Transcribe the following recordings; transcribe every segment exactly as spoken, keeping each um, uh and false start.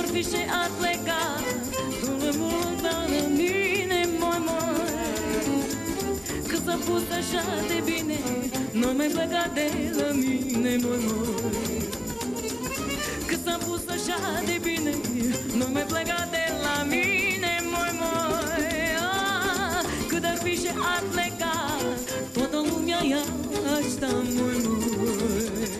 Cât-or fi și ar pleca, tu le mult de mine, moi, moi. Că s-a pus așa de bine, nu mai pleca de la mine, moi, moi. Că s-a pus așa de bine, nu mai pleca de la mine, moi, moi. Ah, cât ar fi și ar pleca, toată lumea ia asta, moi, moi.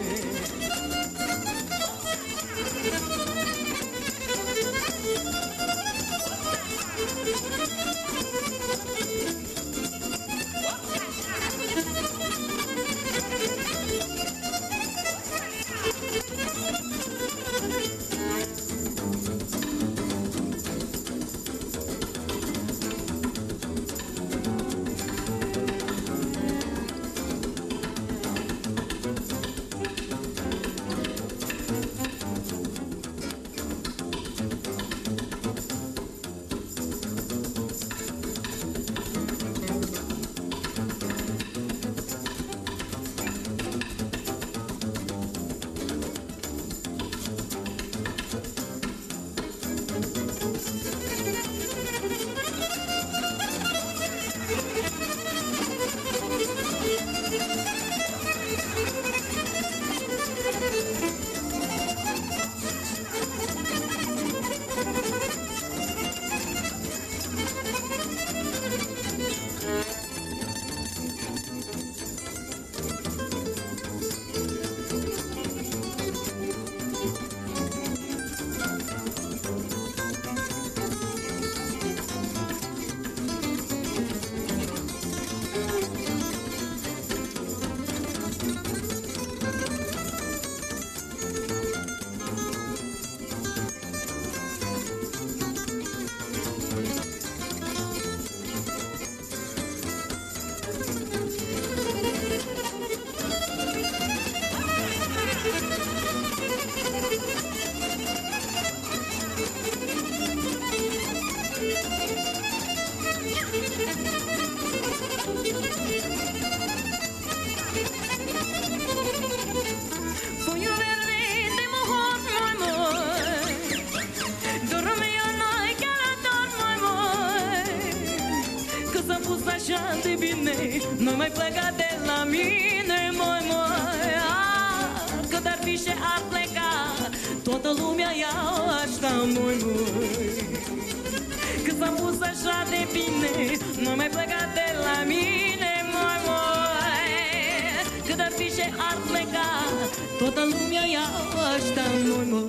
Nu mai pleca de la mine, moi, moi. Ah, cât ar fi și ar pleca, toată lumea ia asta, moi, moi. Că s-a pus așa de bine, nu mai pleca de la mine, moi, moi. Cât ar fi și ar pleca, toată lumea ia asta, moi, moi.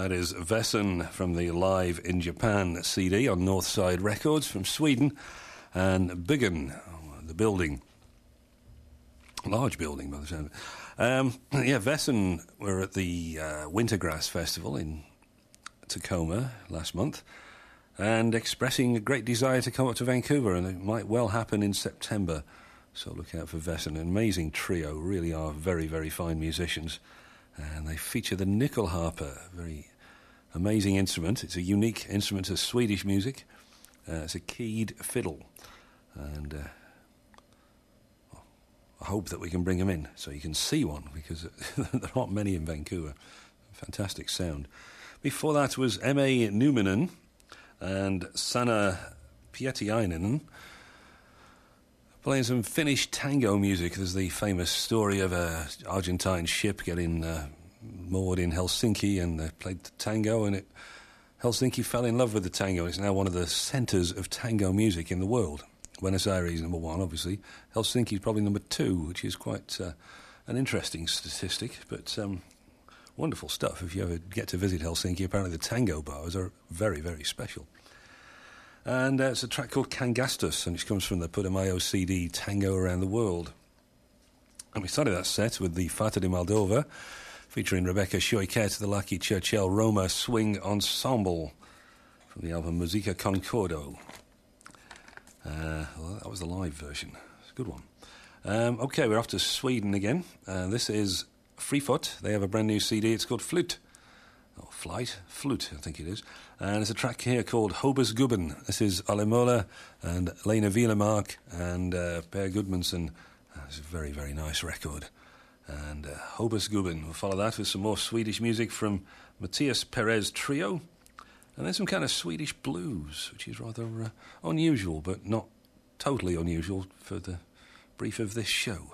That is Vesson from the Live in Japan C D on Northside Records from Sweden, and Byggen, the building. Large building, by the sound of it. Um, yeah, Vesson were at the uh, Wintergrass Festival in Tacoma last month, and expressing a great desire to come up to Vancouver, and it might well happen in September. So look out for Vesson. An amazing trio, really are very, very fine musicians. And they feature the nyckelharpa, a very amazing instrument. It's a unique instrument of Swedish music. Uh, it's a keyed fiddle. And uh, well, I hope that we can bring them in so you can see one, because there aren't many in Vancouver. Fantastic sound. Before that was M A Numinen and Sanna Pietiainen playing some Finnish tango music. There's the famous story of a Argentine ship getting uh, moored in Helsinki, and they played the tango, and it, Helsinki fell in love with the tango. It's now one of the centres of tango music in the world. Buenos Aires number one, obviously. Helsinki is probably number two, which is quite uh, an interesting statistic, but um, wonderful stuff. If you ever get to visit Helsinki, apparently the tango bars are very, very special. And uh, it's a track called Kangastus, and it comes from the Putumayo C D, Tango Around the World. And we started that set with the Fata di Moldova, featuring Rebecca Choiquet, the Lucky Churchill Roma Swing Ensemble, from the album Musica Concordo. Uh, well, that was the live version. It's a good one. Um, OK, we're off to Sweden again. Uh, this is Freefoot. They have a brand new C D. It's called Flute. Or Flight, Flute, I think it is. And there's a track here called Hobus Gubben. This is Ole Mola and Lena Vilemark and uh, Per Gudmundsson. Uh, it's a very, very nice record. And uh, Hobus Gubben. We'll follow that with some more Swedish music from Matthias Perez Trio. And then some kind of Swedish blues, which is rather uh, unusual, but not totally unusual for the brief of this show.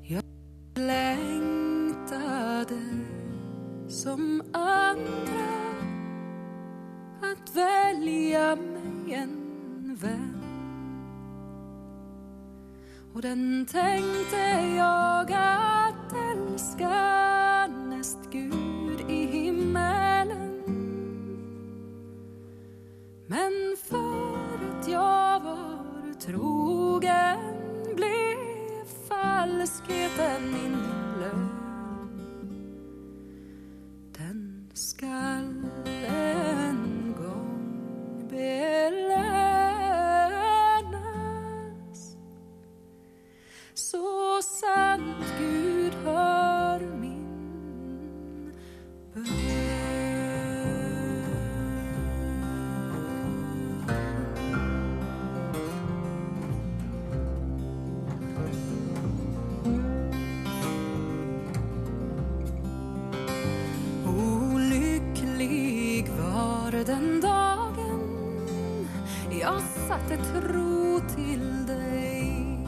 Jag längtade som andra att välja mig en vän. Och den tänkte jag att älska näst Gud i himmelen. Men för att jag var trogen blev falskheten min lön. Den skall en gång belönas. Så sant Gud hör min bön. Olycklig var den dagen jag satte tro till dig.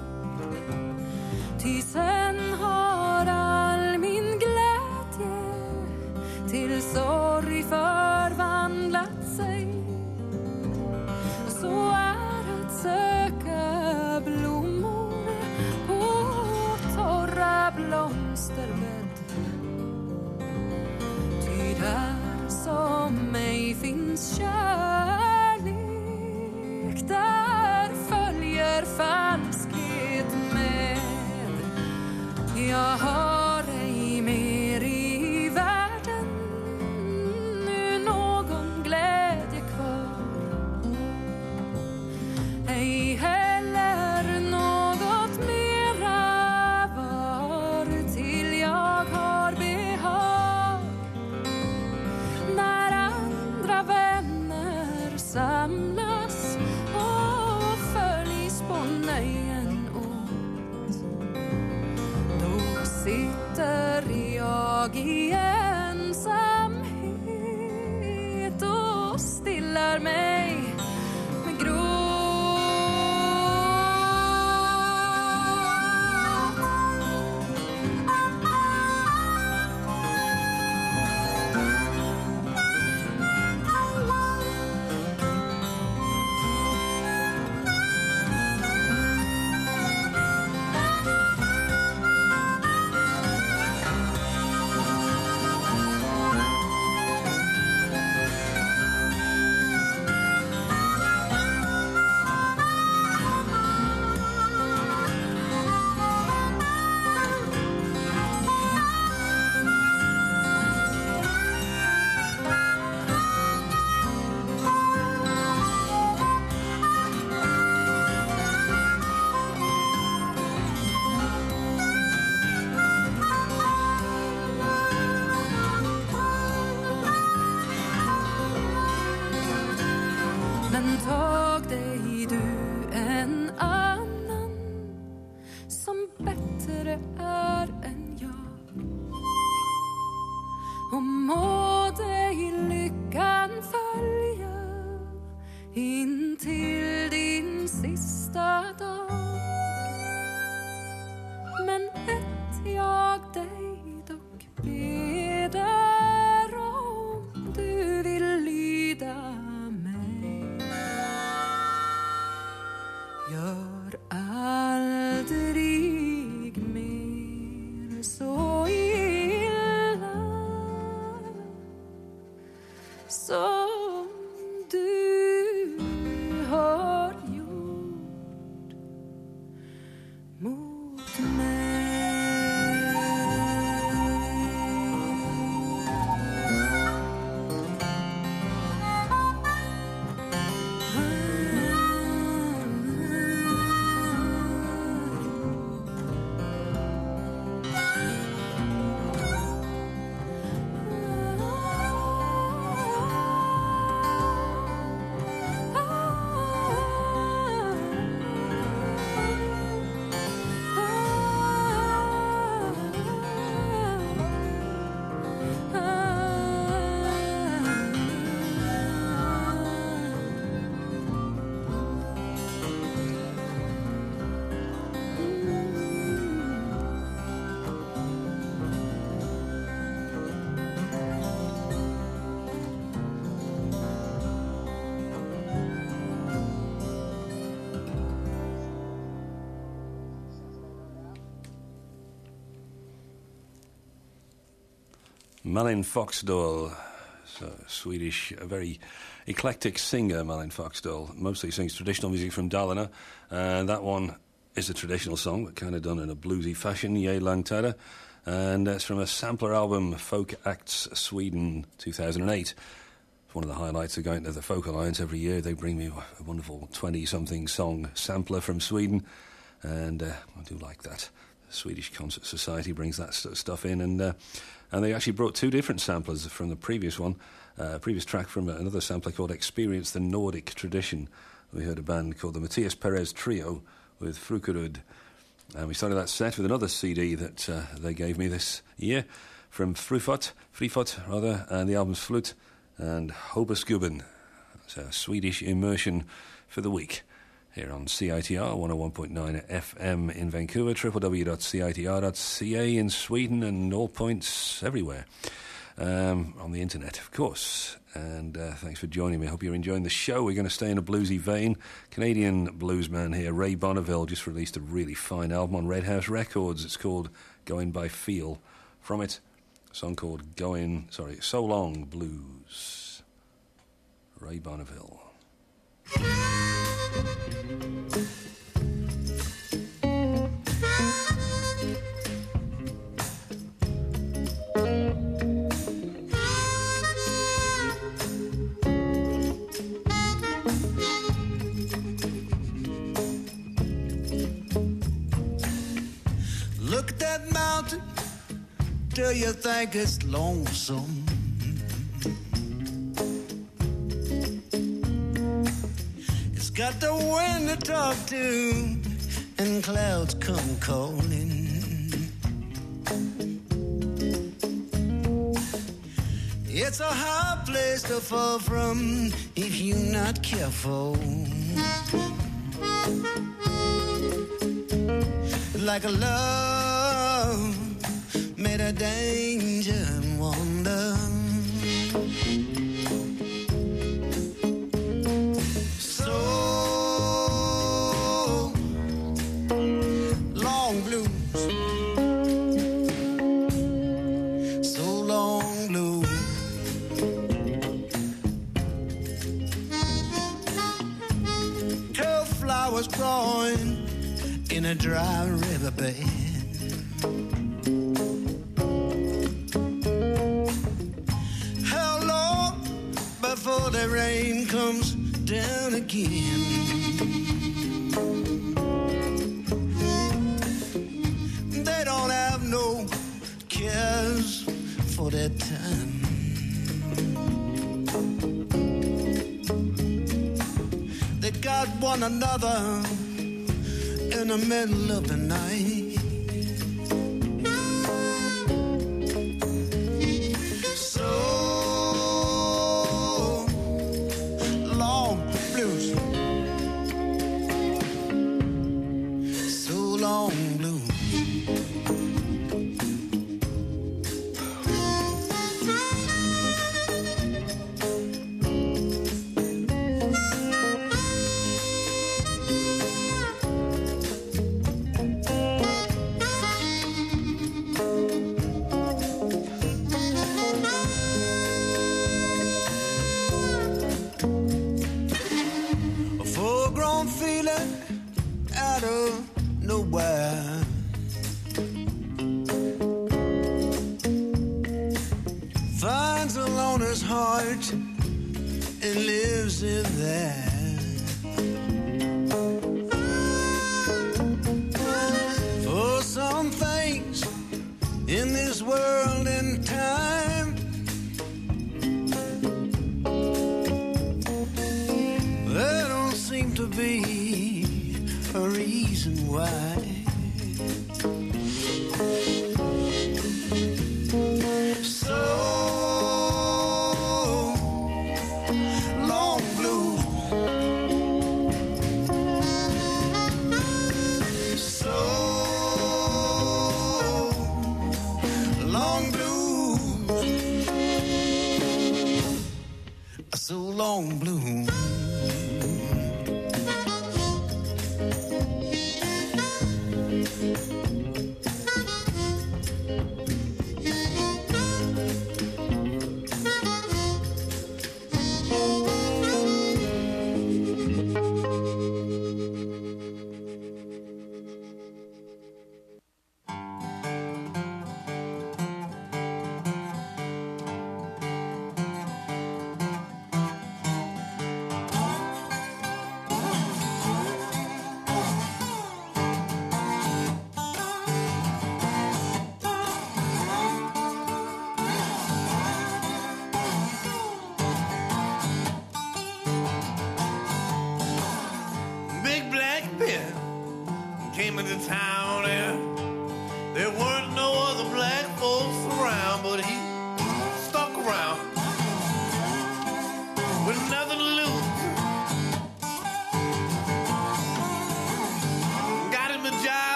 Ty sen har all min glädje till sorg förvandlat sig. Så är att söka blommor på torra blomsterbädd. Ty där som mig finns kärlek, där följer falskhet med. Jag har ej mer i världen nu någon glädje kvar. Ej heller något mera var till jag har behag. När andra vänner samlas och följs på nöjen åt, sitter jag i ensamhet och stillar mig med gråt. Men tag dig du en annan som bättre är än jag, och må dig lyckan följa in till din sista dag. Men ett jag dig dock beder, om du vill lyda mig, gör aldrig mer Malin Foxdal, so Swedish, a very eclectic singer, Malin Foxdal. Mostly sings traditional music from Dalarna. And that one is a traditional song, but kind of done in a bluesy fashion, Ye Langtada. And it's from a sampler album, Folk Acts Sweden, two thousand eight. It's one of the highlights of going to the Folk Alliance every year. They bring me a wonderful twenty-something song sampler from Sweden. And uh, I do like that. The Swedish Concert Society brings that st- stuff in. And uh, and they actually brought two different samplers from the previous one. Uh, a previous track from another sampler called Experience the Nordic Tradition. We heard a band called the Matthias Perez Trio with Frukerud. And we started that set with another C D that uh, they gave me this year from Frufot, Frifot rather, and the album's Flute and Hobosgubben. It's a Swedish immersion for the week here on C I T R one oh one point nine F M in Vancouver, w w w dot c i t r dot c a in Sweden and all points everywhere. Um, on the internet, of course. And uh, thanks for joining me. I hope you're enjoying the show. We're going to stay in a bluesy vein. Canadian bluesman here, Ray Bonneville, just released a really fine album on Red House Records. It's called Going by Feel. From it, a song called Going, sorry, So Long Blues. Ray Bonneville. Look at that mountain, do you think it's lonesome? It's got the wind to talk to and clouds come calling. It's a hard place to fall from if you're not careful. Like a love made of danger and wonder. So long blues, so long blues. Two flowers growing in a dry riverbed. How long before the rain comes down again? They don't have no cares for their time. They got one another in the middle of the night. So long blues, so long blues. And lives in there. For some things in this world and time, there don't seem to be a reason why. So long blue.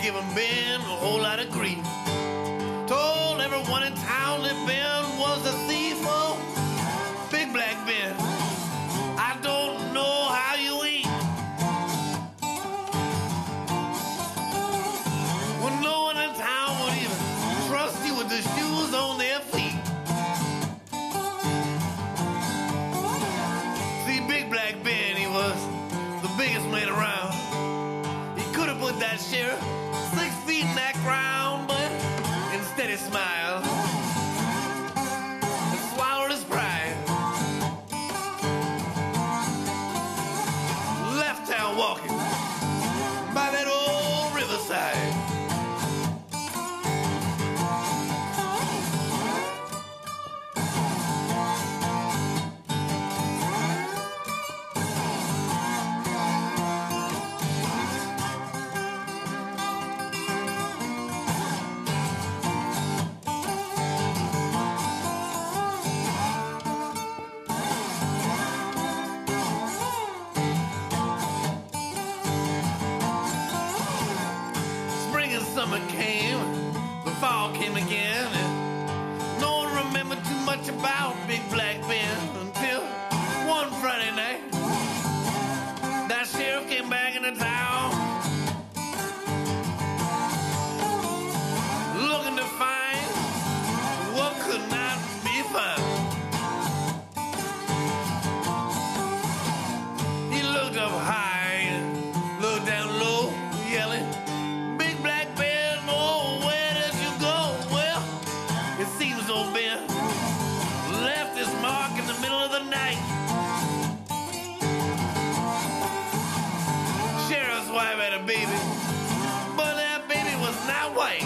giving Ben a whole lot of grief. Told everyone in town that Ben was a thief. Oh, Big Black Ben, I don't know how you eat. When no one in town would even trust you with the shoes on their feet. See, Big Black Ben, he was the biggest man around. He could have put that sheriff six feet in that ground, but instead he smiled and swallowed his pride. Left town walking by that old riverside. Summer came, the fall came again, and no one remembered too much about Big Black Ben until one Friday night that sheriff came back into town looking to find what could not be found. He looked up high and looked down low, yelling, Big Black Ben, oh, where did you go? Well, it seems old Ben left his mark in the middle of the night. Sheriff's wife had a baby, but that baby was not white.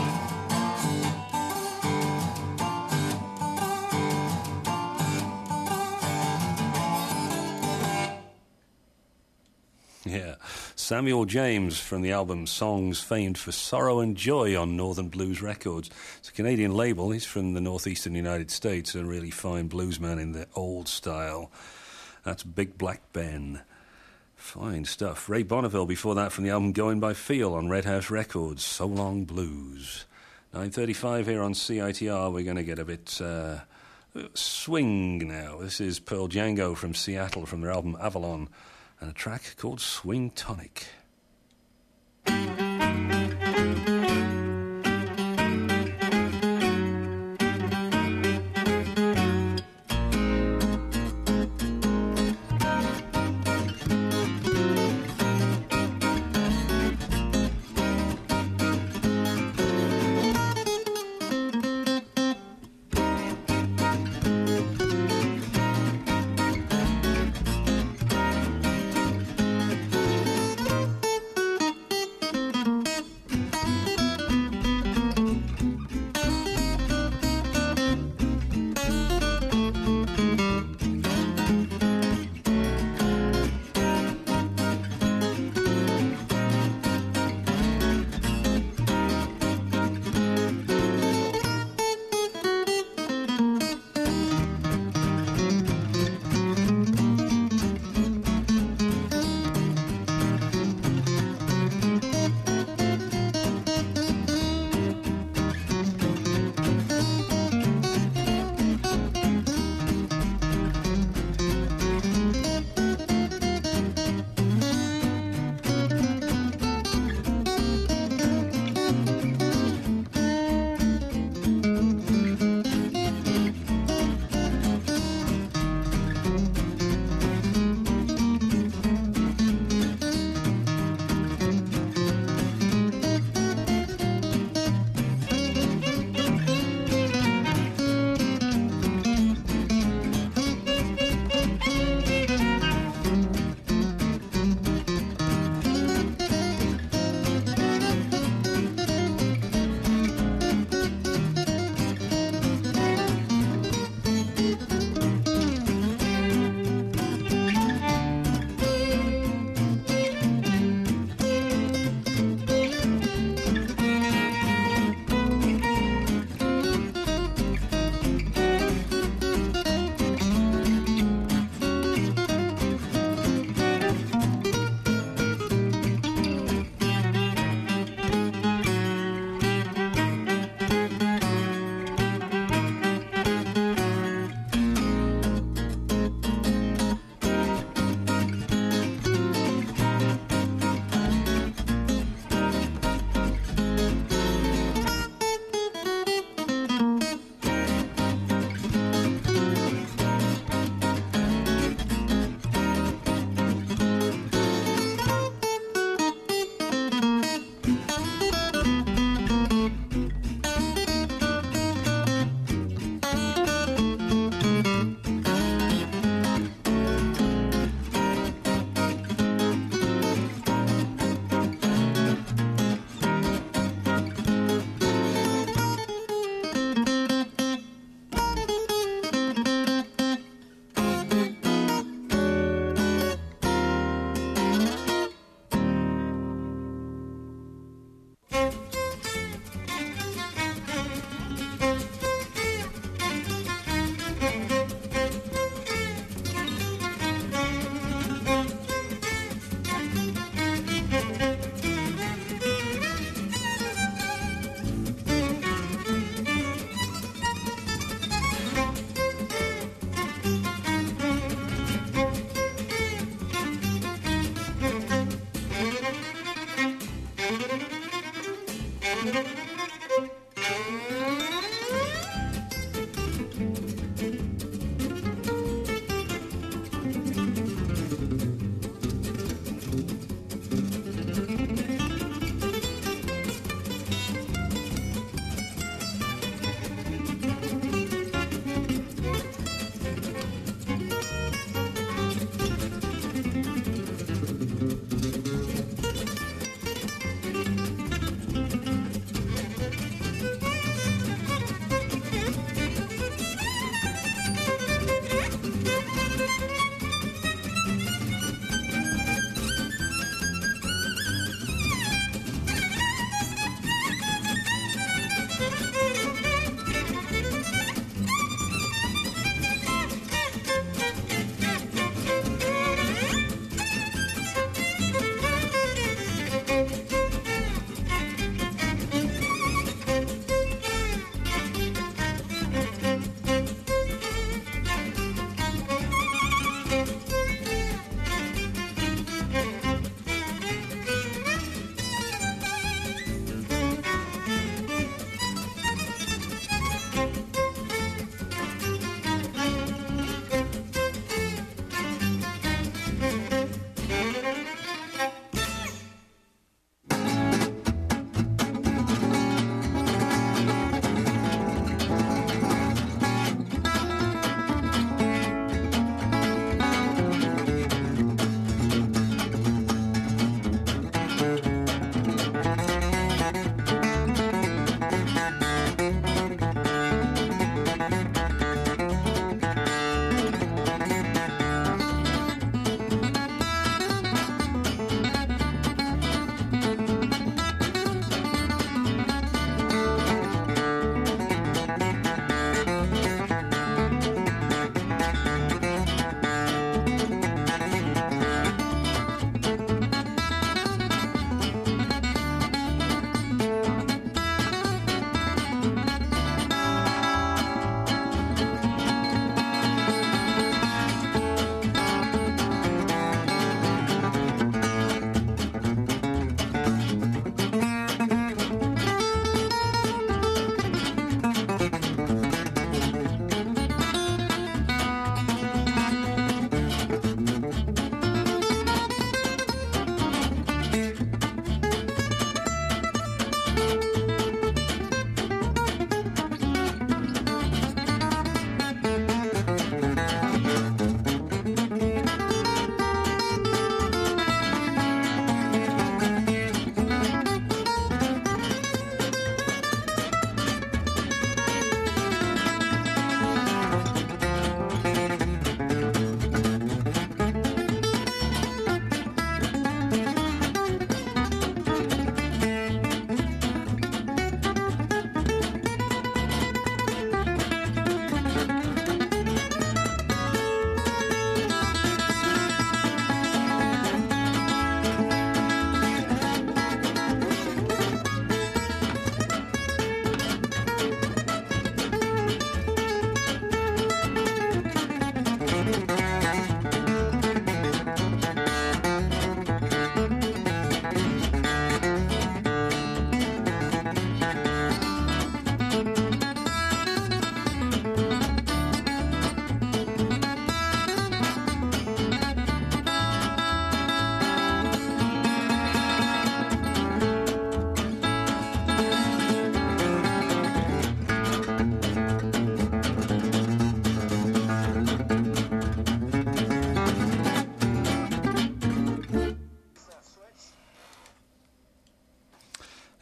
Yeah, Samuel James from the album Songs Famed for Sorrow and Joy on Northern Blues Records. It's a Canadian label. He's from the northeastern United States, a really fine bluesman in the old style. That's Big Black Ben. Fine stuff. Ray Bonneville before that from the album Going by Feel on Red House Records, So Long Blues. nine thirty-five here on C I T R. We're going to get a bit uh, swing now. This is Pearl Django from Seattle from their album Avalon, and a track called Swing Tonic.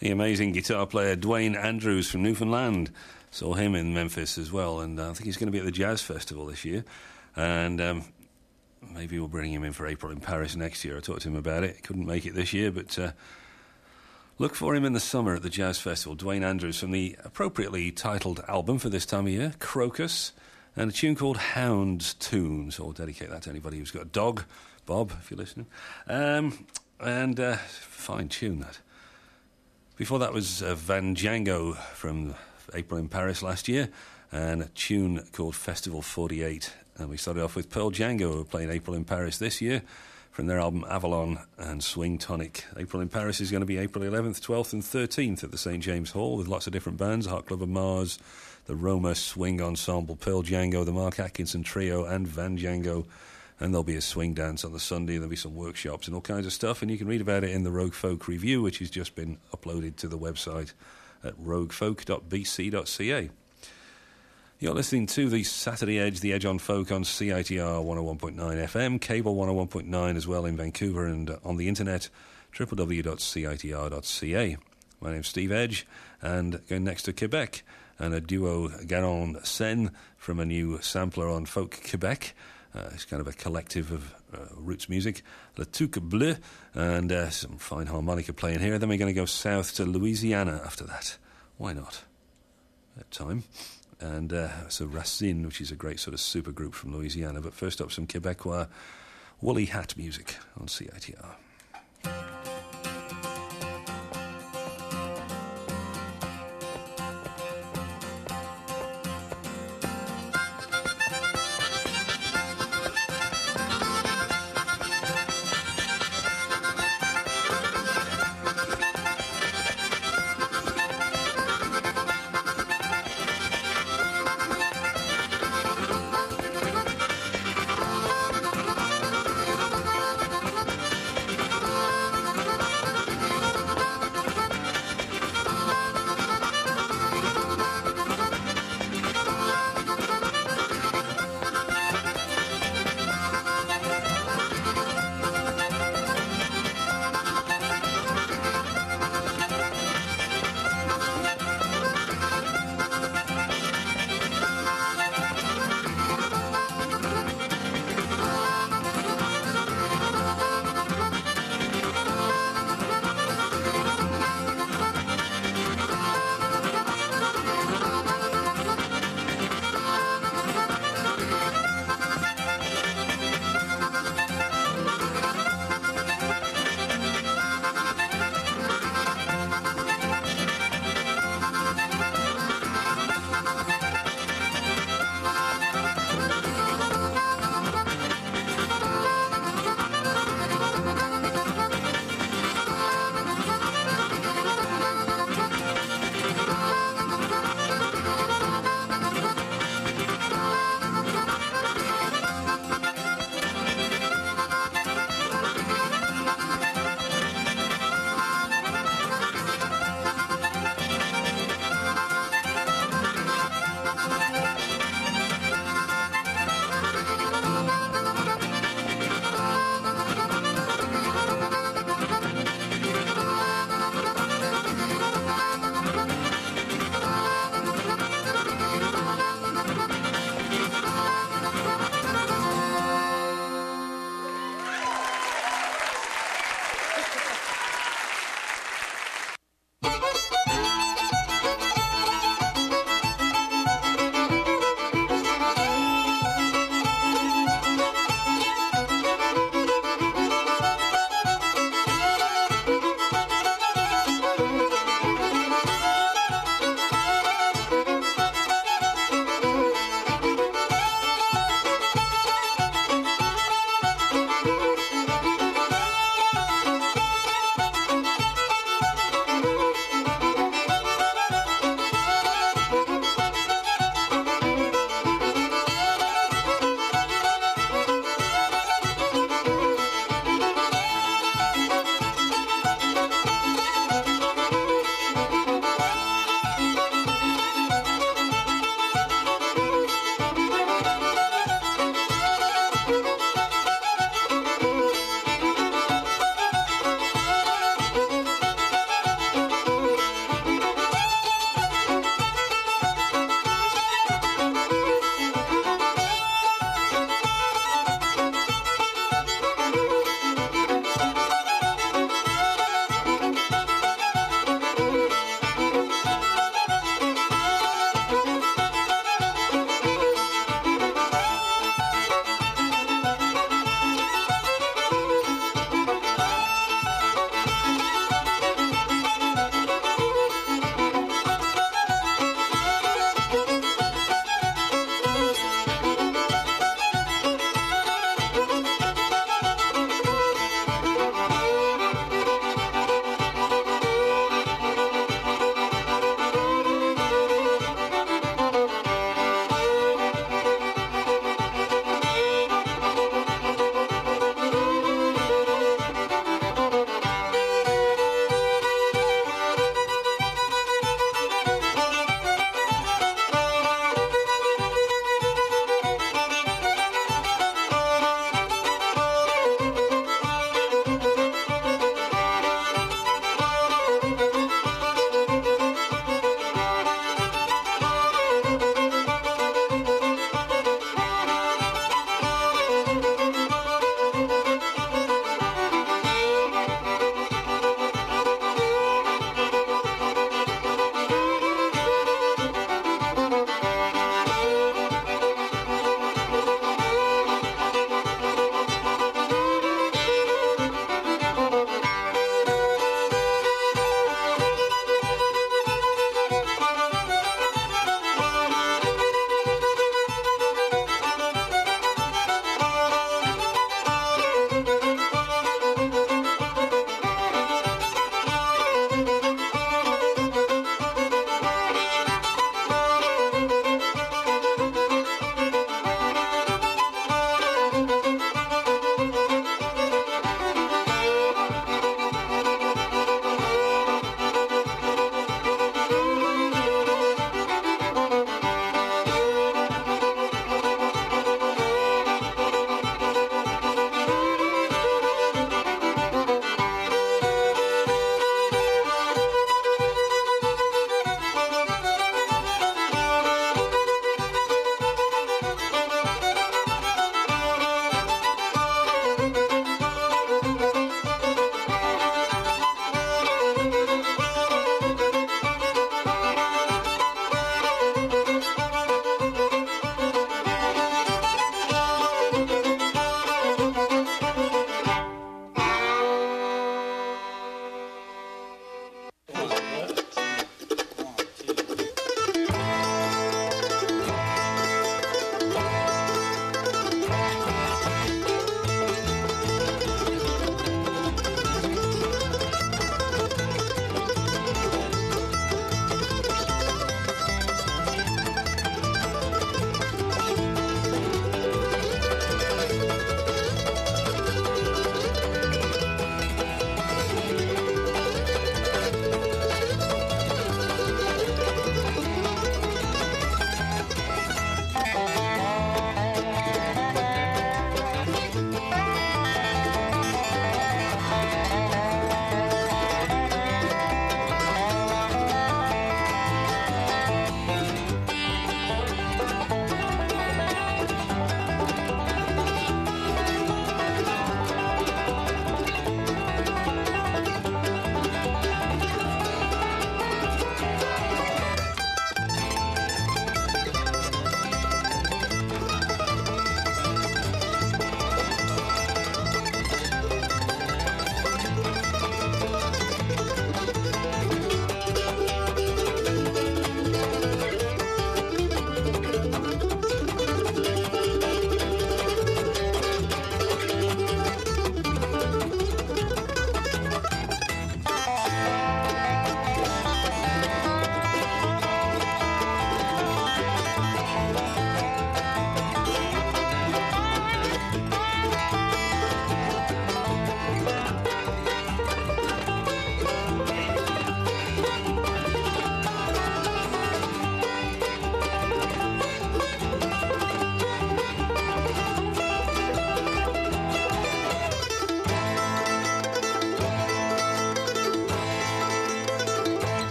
The amazing guitar player Dwayne Andrews from Newfoundland. Saw him in Memphis as well, and uh, I think he's going to be at the Jazz Festival this year. And um, maybe we'll bring him in for April in Paris next year. I talked to him about it. He couldn't make it this year, but uh, look for him in the summer at the Jazz Festival. Dwayne Andrews from the appropriately titled album for this time of year, Crocus, and a tune called Hound's Tune. So I'll dedicate that to anybody who's got a dog. Bob, if you're listening. Um, and uh, fine tune, that. Before that was uh, Van Django from April in Paris last year, and a tune called Festival forty-eight. And we started off with Pearl Django, who are playing April in Paris this year, from their album Avalon and Swing Tonic. April in Paris is going to be April eleventh, twelfth and thirteenth at the Saint James Hall, with lots of different bands, Heart Club of Mars, the Roma Swing Ensemble, Pearl Django, the Mark Atkinson Trio, and Van Django. And there'll be a swing dance on the Sunday, and there'll be some workshops and all kinds of stuff, and you can read about it in the Rogue Folk Review, which has just been uploaded to the website at rogue folk dot b c dot c a. You're listening to the Saturday Edge, the Edge on Folk on C I T R one oh one point nine F M, cable one oh one point nine as well in Vancouver, and on the internet, w w w dot c i t r dot c a. My name's Steve Edge, and going next to Quebec, and a duo Garon Sen from a new sampler on Folk Quebec. Uh, it's kind of a collective of uh, roots music, Le Touque Bleu, and uh, some fine harmonica playing here. Then we're going to go south to Louisiana after that. Why not? At time. And uh, so Racine, which is a great sort of super group from Louisiana. But first up, some Quebecois woolly hat music on C I T R. Thank you.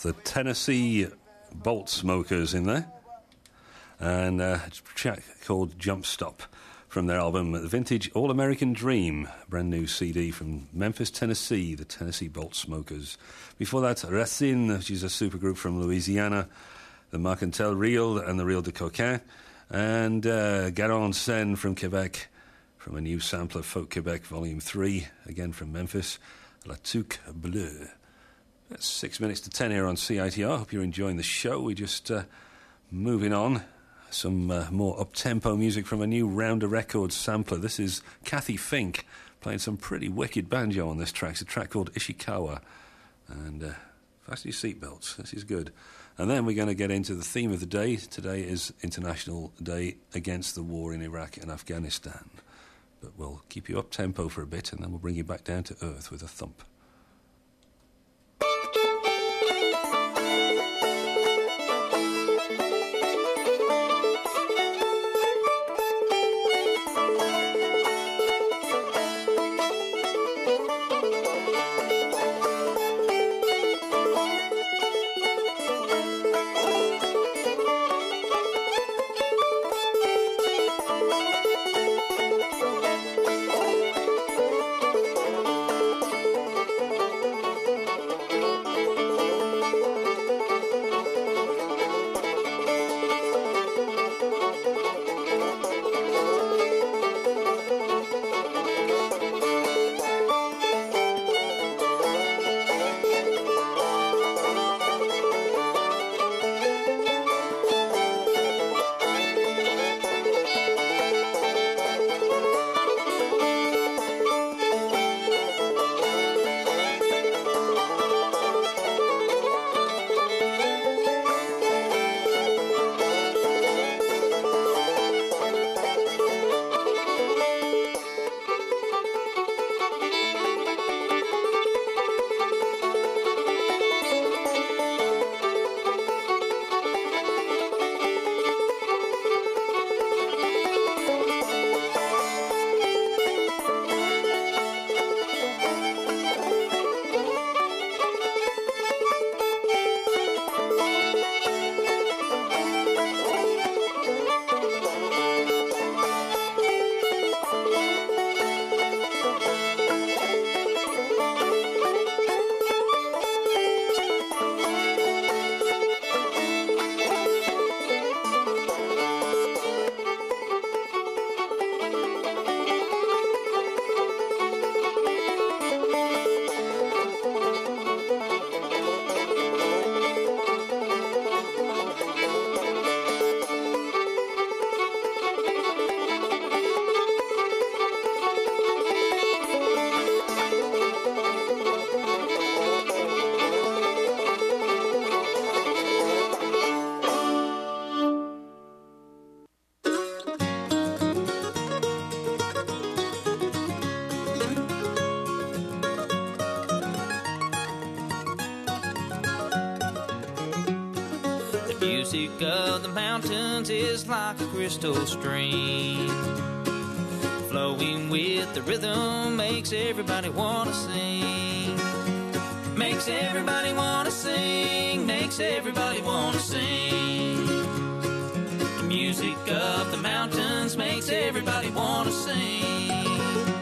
the Tennessee Bolt Smokers in there. And uh, a track called Jump Stop from their album Vintage All-American Dream, brand new C D from Memphis, Tennessee, the Tennessee Bolt Smokers. Before that, Racine, which is a supergroup from Louisiana, the Marcantel Reel and the Reel de Coquin, and uh, Garon Sen from Quebec, from a new sampler, Folk Quebec Volume three, again from Memphis, La Tuque Bleue. That's six minutes to ten here on C I T R. Hope you're enjoying the show. We're just uh, moving on. Some uh, more up-tempo music from a new Rounder Records sampler. This is Kathy Fink playing some pretty wicked banjo on this track. It's a track called Ishikawa. And uh, fasten your seatbelts. This is good. And then we're going to get into the theme of the day. Today is International Day Against the War in Iraq and Afghanistan. But we'll keep you up-tempo for a bit, and then we'll bring you back down to earth with a thump. music of the mountains is like a crystal stream, flowing with the rhythm makes everybody wanna sing, makes everybody wanna sing, makes everybody wanna sing. The music of the mountains makes everybody wanna sing.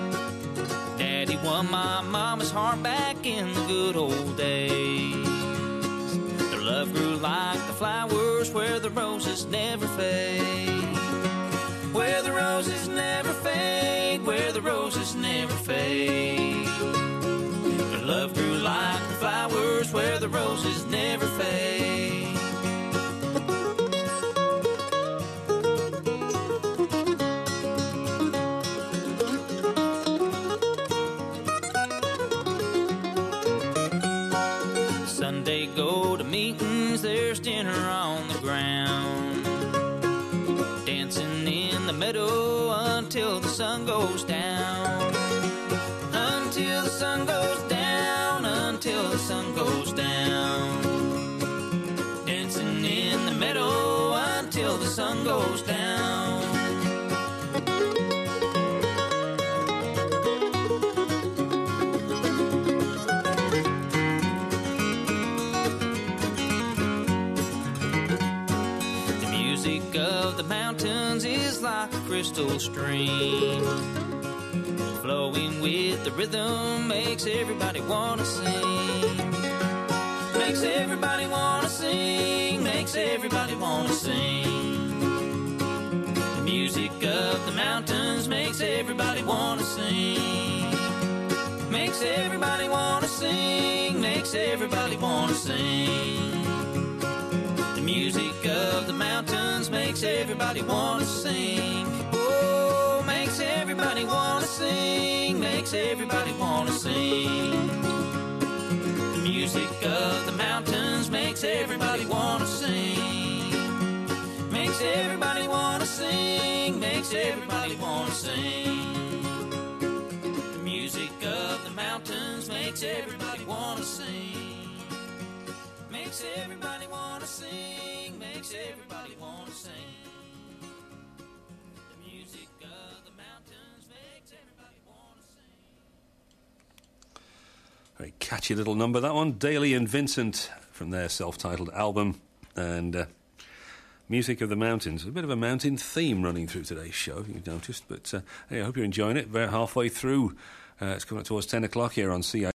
Daddy won my mama's heart back in the good old days. Their love grew like the flowers where the roses never fade, where the roses never fade, where the roses never fade. Their love grew like the flowers where the roses never fade. Sunday go to meetings, there's dinner on the ground, dancing in the meadow until the sun goes down, until the sun goes down, until the sun goes down, dancing in the meadow until the sun goes down. the mountains is like a crystal stream, flowing with the rhythm makes everybody wanna sing. Makes everybody wanna sing, makes everybody wanna sing. The music of the mountains makes everybody wanna sing. Makes everybody wanna sing, makes everybody wanna sing. The music of the mountains makes everybody wanna sing. Oh, makes everybody wanna sing, makes everybody wanna sing. The music of the mountains makes everybody wanna sing. Makes everybody wanna sing, makes everybody wanna sing. The music of the mountains makes everybody wanna sing. Makes everybody wanna sing, makes everybody wanna sing. The music of the mountains makes everybody wanna sing. Very catchy little number, that one. Daly and Vincent from their self-titled album. And uh, Music of the Mountains. A bit of a mountain theme running through today's show, if you've noticed. But uh, hey, I hope you're enjoying it. We're halfway through. Uh, it's coming up towards ten o'clock here on C I.